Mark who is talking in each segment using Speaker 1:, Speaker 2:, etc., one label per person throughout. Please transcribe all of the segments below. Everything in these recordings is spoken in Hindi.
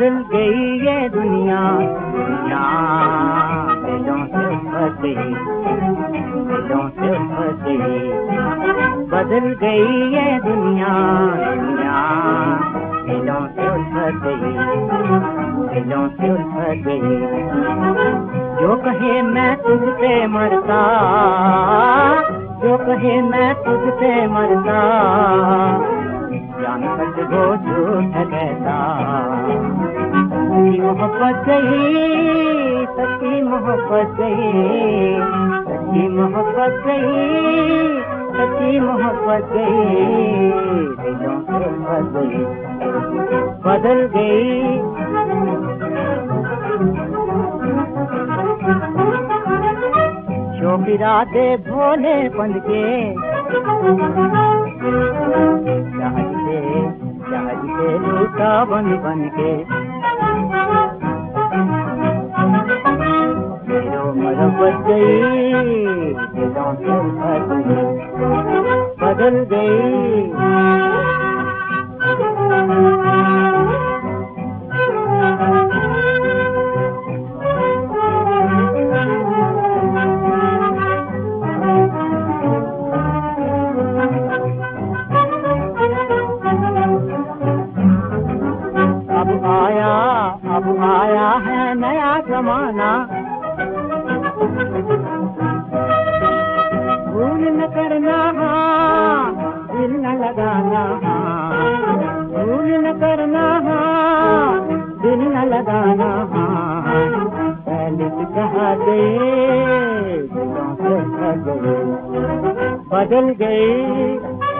Speaker 1: बदल गई ये दुनिया, दुनिया दिलों से उतर गई, दिलों से उतर गई। बदल गई ये दुनिया, दुनिया दिलों से उतर गई, दिलों से उतर गई। जो कहे मैं तुझसे मरता, जो कहे मैं तुझसे मरता, जान सच वो झूठ कहता। सच्ची मोहब्बत गई, सच्ची मोहब्बत गई, सच्ची मोहब्बत गई, सच्ची मोहब्बत गई। दिलों से उतर गई, बदल गई। शोक इरादे भोले बन के, जहाज से लूटा बन बन के। मेरो मोहब्बत गई, दिलों से उतर गई, बदल गई। अब आया है नया जमाना, भूल न करना, दिल न लगाना, भूल न करना, दिल न लगाना। पहले से कहा गए, दिलों से उतर गई, बदल गई,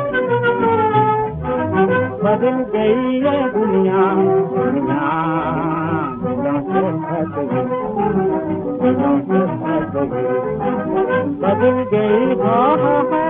Speaker 1: बदल गई ये दुनिया, दुनिया दिलों से उतर गई, दिलों से उतर गई, बदल गई।